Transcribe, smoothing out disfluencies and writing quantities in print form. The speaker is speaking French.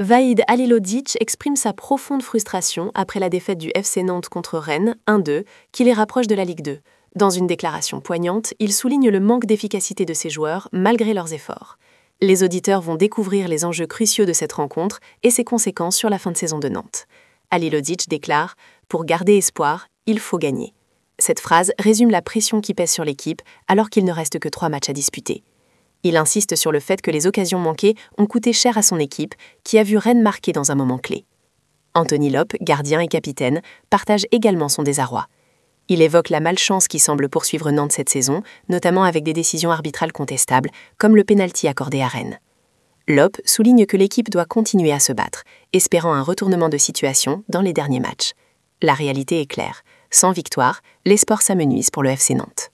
Vahid Halilhodžić exprime sa profonde frustration après la défaite du FC Nantes contre Rennes 1-2, qui les rapproche de la Ligue 2. Dans une déclaration poignante, il souligne le manque d'efficacité de ses joueurs malgré leurs efforts. Les auditeurs vont découvrir les enjeux cruciaux de cette rencontre et ses conséquences sur la fin de saison de Nantes. Halilhodžić déclare « Pour garder espoir, il faut gagner ». Cette phrase résume la pression qui pèse sur l'équipe alors qu'il ne reste que 3 matchs à disputer. Il insiste sur le fait que les occasions manquées ont coûté cher à son équipe, qui a vu Rennes marquer dans un moment clé. Anthony Lope, gardien et capitaine, partage également son désarroi. Il évoque la malchance qui semble poursuivre Nantes cette saison, notamment avec des décisions arbitrales contestables, comme le pénalty accordé à Rennes. Lope souligne que l'équipe doit continuer à se battre, espérant un retournement de situation dans les derniers matchs. La réalité est claire. Sans victoire, les sports s'amenuisent pour le FC Nantes.